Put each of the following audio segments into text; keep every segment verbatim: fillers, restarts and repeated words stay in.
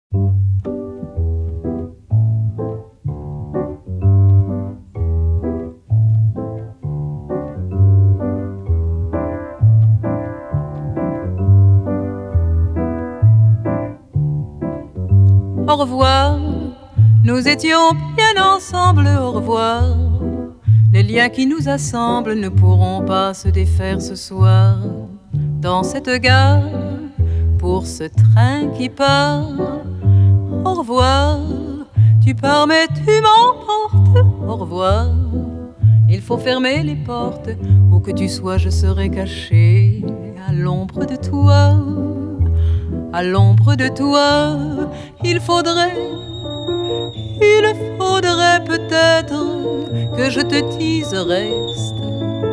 Au revoir, nous étions bien ensemble, au revoir. Les liens qui nous assemblent ne pourront pas se défaire ce soir. Dans cette gare, pour ce train qui part, au revoir, tu pars mais tu m'emportes, au revoir. Il faut fermer les portes, où que tu sois je serai caché à l'ombre de toi. À l'ombre de toi, il faudrait, il faudrait peut-être que je te dise reste.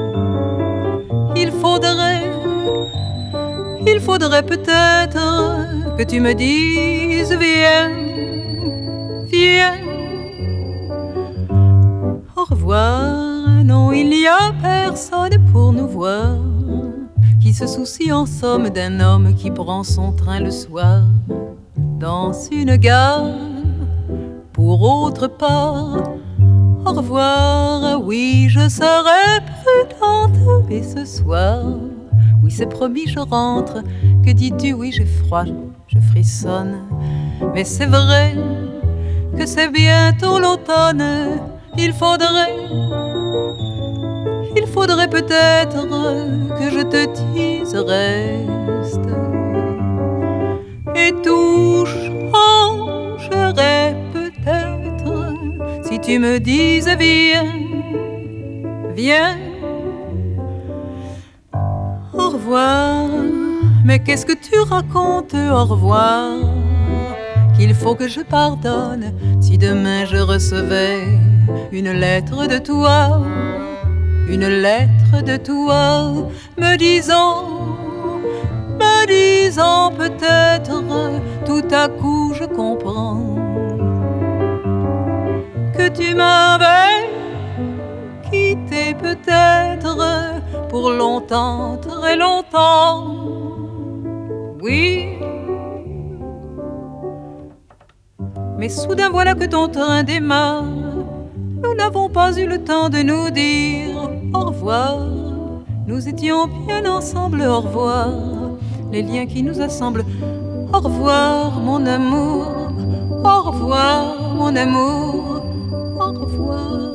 Il faudrait, il faudrait peut-être que tu me dises viens, viens. Au revoir, non, il n'y a personne pour nous voir qui se soucie en somme d'un homme qui prend son train le soir dans une gare pour autre part. Au revoir, oui, je serai prudente, et ce soir, oui, c'est promis, je rentre. Que dis-tu? Oui, j'ai froid, je frissonne, mais c'est vrai que c'est bientôt l'automne. Il faudrait, il faudrait peut-être que je te dise reste. Et tout changerait peut-être si tu me disais viens, viens. Au revoir, mais qu'est-ce que tu racontes? Au revoir, qu'il faut que je pardonne si demain je recevais une lettre de toi. Une lettre de toi me disant, me disant peut-être, tout à coup je comprends que tu m'avais quitté peut-être pour longtemps, très longtemps. Oui, mais soudain voilà que ton train démarre. Nous n'avons pas eu le temps de nous dire au revoir. Nous étions bien ensemble, au revoir. Les liens qui nous assemblent. Au revoir, mon amour. Au revoir, mon amour. Au revoir.